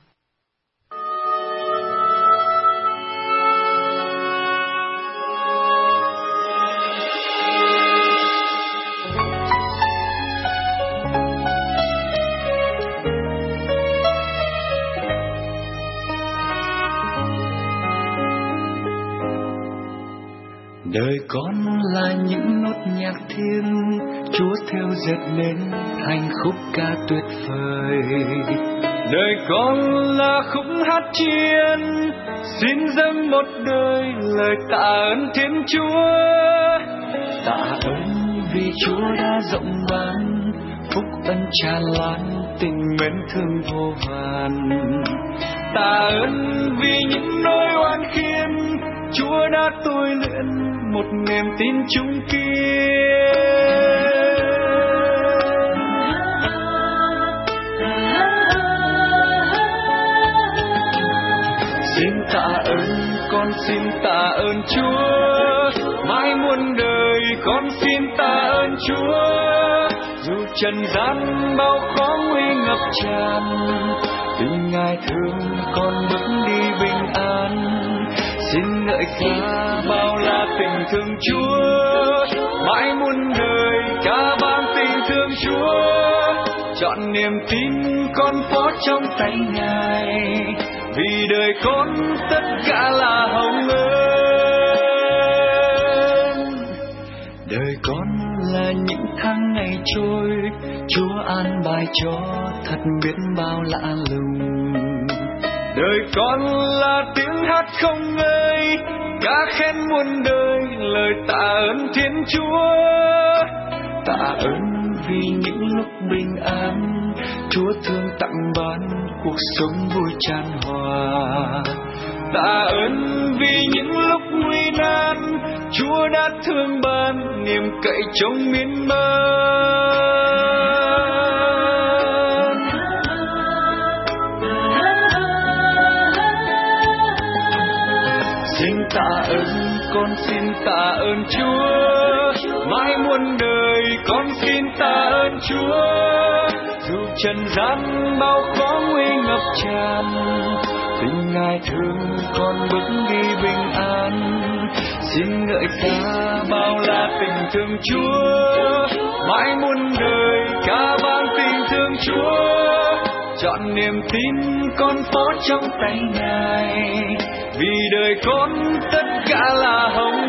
Đời con là những nốt nhạc thiên, Chúa theo dệt nên thành khúc ca tuyệt vời. Đời con là khúc hát chiên, xin dâng một đời lời tạ ơn Thiên Chúa. Tạ ơn vì Chúa đã rộng ban, phúc ân tràn lan, tình mến thương vô vàn. Tạ ơn vì những nỗi oan khiên, Chúa đã tôi luyện một niềm tin chung kiên. Xin tạ ơn, con xin tạ ơn Chúa, mãi muôn đời con xin tạ ơn Chúa. Dù trần gian bao khó nguy ngập tràn, tình Ngài thương con bước đi bình an. Xin ngợi ca bao la tình thương Chúa, mãi muôn đời ca vang tình thương Chúa. Chọn niềm tin con phó trong tay Ngài, vì đời con tất cả là hồng ơn. Đời con là những tháng ngày trôi, Chúa an bài cho thật biết bao lạ lùng. Đời con là tiếng hát không ngơi, ca khen muôn đời lời tạ ơn Thiên Chúa. Tạ ơn vì những lúc bình an, Chúa thương tặng ban cuộc sống vui tràn hòa. Tạ ơn vì những lúc nguy nan, Chúa đã thương ban niềm cậy trông miên man. Xin tạ ơn, con xin tạ ơn Chúa, mãi muôn đời con xin tạ ơn Chúa. Dù trần gian bao khó nguy ngập tràn, tình Ngài thương con bước đi bình an. Xin ngợi ca bao la tình thương Chúa, mãi muôn đời ca vang tình thương Chúa. Chọn niềm tin con phó trong tay Ngài, vì đời con tất cả là hồng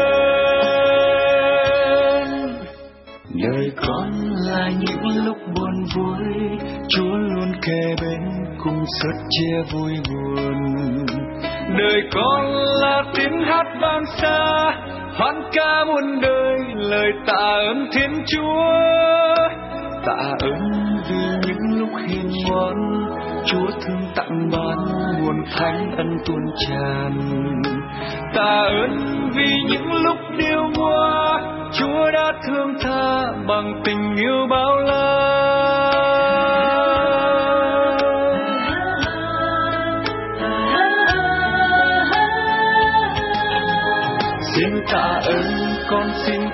ơn. Đời con là những lúc buồn vui, Chúa luôn kề bên cùng sớt chia vui buồn. Đời con là tiếng hát vang xa, hoan ca muôn đời lời tạ ơn Thiên Chúa. Tạ ơn vì những lúc hiền ngoan, Chúa thương tặng ban nguồn thánh ân tuôn tràn. Tạ ơn vì những lúc điêu ngoa, Chúa đã thương tha bằng tình yêu bao la.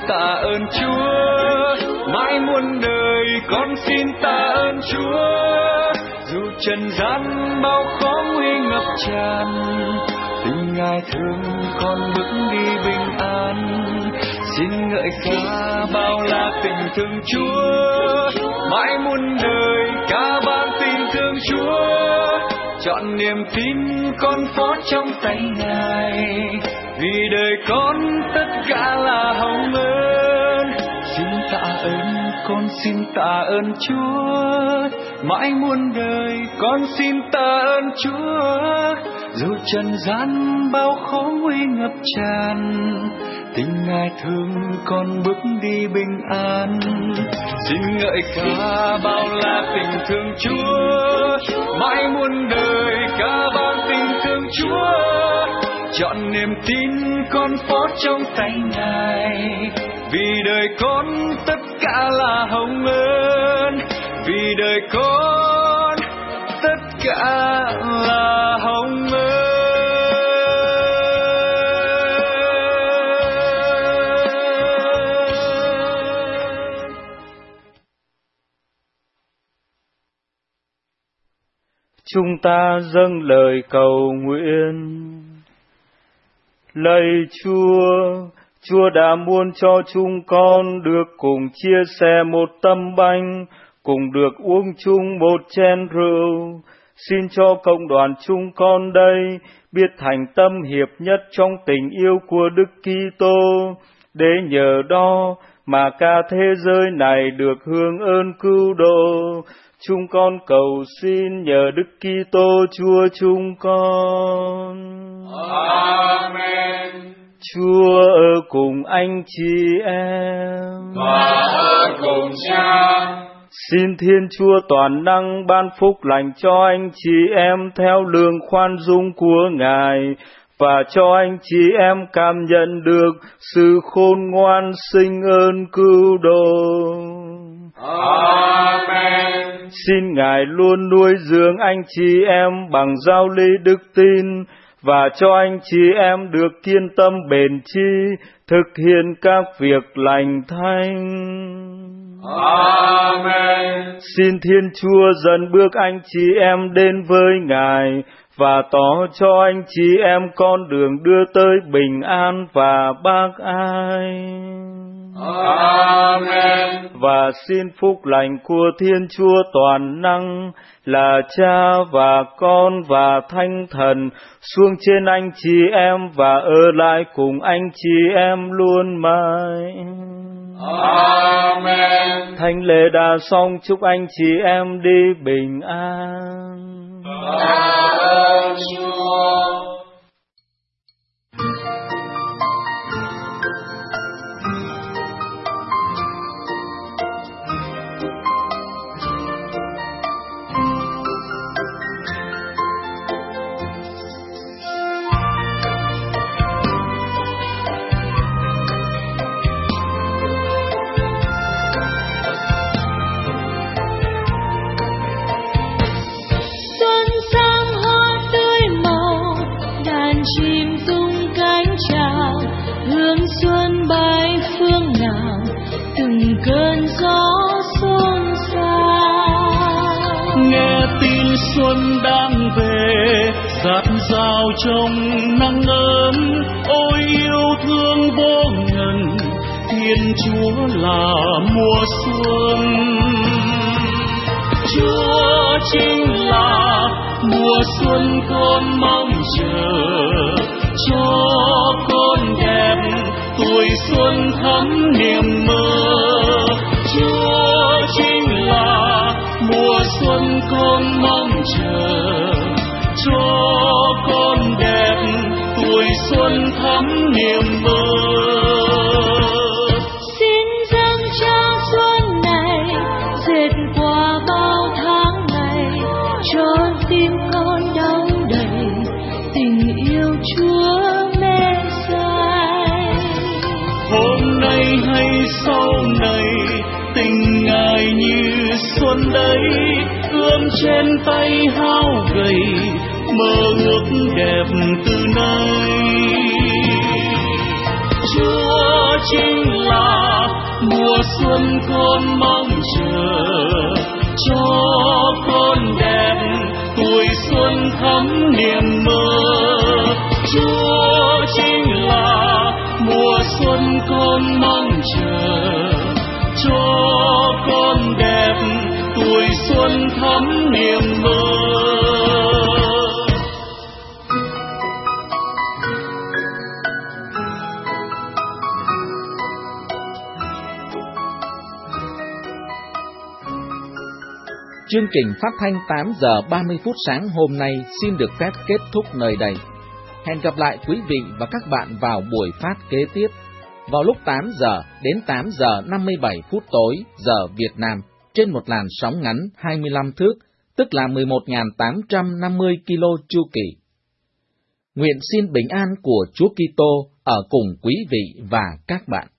tạ ơn Chúa, mãi muôn đời con xin tạ ơn Chúa. Dù trần gian bao khó nguy ngập tràn, tình Ngài thương con bước đi bình an. Xin ngợi ca bao la tình thương Chúa, mãi muôn đời ca vang tình thương Chúa. Chọn niềm tin con phó trong tay Ngài, vì đời con tất cả là hồng ơn. Xin tạ ơn, con xin tạ ơn Chúa, mãi muôn đời con xin tạ ơn Chúa. Dù trần gian bao khó nguy ngập tràn, tình Ngài thương con bước đi bình an. Xin ngợi ca bao la tình thương Chúa, mãi muôn đời ca vang tình thương Chúa. Chọn niềm tin con phó trong tay Ngài, vì đời con tất cả là hồng ơn. Vì đời con tất cả là hồng ơn.
Chúng ta dâng lời cầu nguyện. Lạy Chúa, Chúa đã muốn cho chúng con được cùng chia sẻ một tâm bánh, cùng được uống chung một chén rượu. Xin cho cộng đoàn chúng con đây biết thành tâm hiệp nhất trong tình yêu của Đức Kitô, để nhờ đó mà cả thế giới này được hưởng ơn cứu độ. Chúng con cầu xin nhờ Đức Kitô Chúa chúng con.
Amen.
Chúa ở cùng anh chị em
và ở cùng Cha.
Xin Thiên Chúa toàn năng ban phúc lành cho anh chị em theo lương khoan dung của Ngài, và cho anh chị em cảm nhận được sự khôn ngoan sinh ơn cứu độ.
Amen.
Xin Ngài luôn nuôi dưỡng anh chị em bằng giáo lý đức tin, và cho anh chị em được kiên tâm bền chi thực hiện các việc lành thánh.
Amen.
Xin Thiên Chúa dẫn bước anh chị em đến với Ngài, và tỏ cho anh chị em con đường đưa tới bình an và bác ái.
Amen.
Và xin phúc lành của Thiên Chúa toàn năng là Cha và Con và Thánh Thần xuống trên anh chị em và ở lại cùng anh chị em luôn mãi.
Amen.
Thánh lễ đã xong, chúc anh chị em đi bình an.
Tạ ơn Chúa.
Xuân bay phương nào, từng cơn gió xôn xao.
Nghe tin xuân đang về, dạt dào trong nắng ấm. Ôi yêu thương vô ngần, Thiên Chúa là mùa xuân. Chúa chính là mùa xuân con mong chờ, cho con đẹp tuổi xuân thắm niềm mơ. Chúa chính là mùa xuân con mong chờ, cho con đẹp tuổi xuân thắm niềm mơ.
Xin dâng cha xuân này dệt qua bao tháng ngày, cho tim con đau đầy tình yêu Chúa mê say.
Hôm nay hay sau này, tình Ngài như xuân đấy, ươm trên tay hao gầy, mơ ước đẹp từ nay. Chúa chính là mùa xuân con mong chờ, cho con đẹp tuổi xuân thắm niềm mơ. Chúa chính là mùa xuân con mong chờ, cho con đẹp tuổi xuân thắm niềm mơ.
Chương trình phát thanh 8 giờ 30 phút sáng hôm nay xin được phép kết thúc nơi đây. Hẹn gặp lại quý vị và các bạn vào buổi phát kế tiếp, vào lúc 8 giờ đến 8 giờ 57 phút tối giờ Việt Nam, trên một làn sóng ngắn 25 thước, tức là 11.850 kilo chu kỳ. Nguyện xin bình an của Chúa Kitô ở cùng quý vị và các bạn.